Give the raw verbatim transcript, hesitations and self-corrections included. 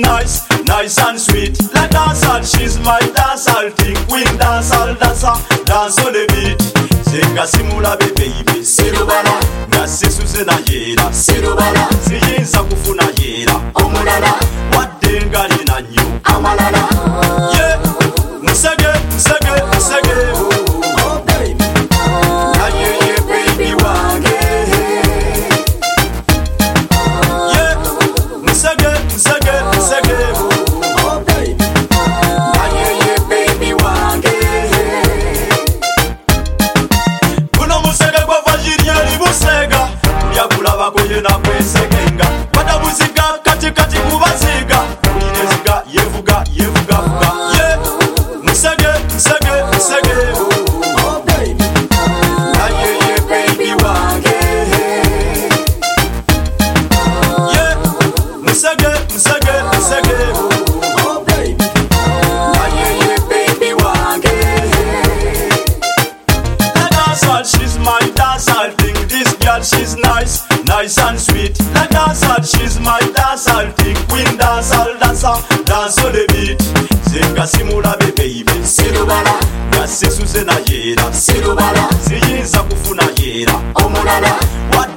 nice, nice and sweet. La dancehall, she's my dancehall thing. Queen dancehall, dancer, dance on the beat. Senga simula be baby, sirubala. Ngase suze na yera, sirubala. Siyinza kufuna yera, omulala. Wadenga lina nyo, amalala. Yeah, musage, musage, musage. Oh baby, aye ye baby wange. Yeah, musage, musage, musage. Oh baby, aye ye baby wange. Kuno musage kwa Virginia libusega. Kulia kulaba koye na kwesekenga. Bada buziga kati kati kubaziga. Kulineziga yevuga yevuga vuga. Yeah, musage, musage, musage. Oh baby, aye ye baby wange. Yeah, musage, musage, musage. Oh baby, aye ye baby wange. La dancehall, she's my dancehall thing. This girl, she's nice, nice and sweet. La dancehall, she's my dancehall thing. Queen dancehall, dancer, dance on the beat. Senga simula be baby, sirubala. Ngase suze na yera, sirubala. Siyinza kufuna yera, omulala. What